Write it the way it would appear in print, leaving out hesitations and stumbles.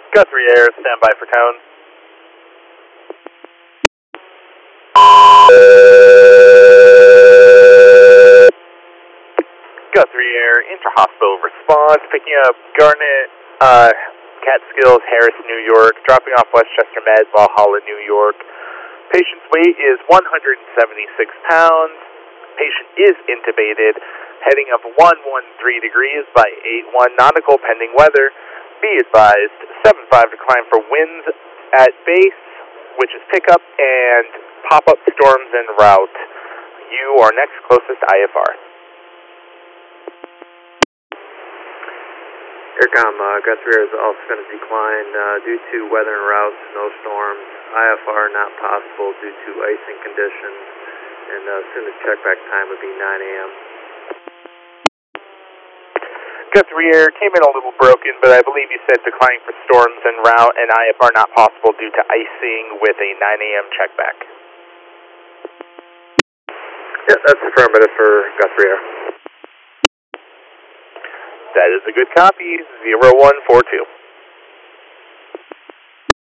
Guthrie Air, stand by for tone. Guthrie Air, intra-hospital response, picking up Garnet, Catskills, Harris, New York, dropping off Westchester Med, Valhalla, New York. Patient's weight is 176 pounds. Patient is intubated, heading of 113 degrees by 81 nautical pending weather. Be advised, 75 to climb for winds at base, which is pickup, and pop-up storms en route. You are next closest IFR. Aircom, Guthrie Air is also going to decline due to weather en route, snowstorms. IFR not possible due to icing conditions, and soonest checkback time would be 9 a.m. Guthrie Air came in a little broken, but I believe you said declining for storms en route and IFR not possible due to icing with a 9 a.m. checkback. Yeah, that's affirmative for Guthrie Air. That is a good copy, 0142.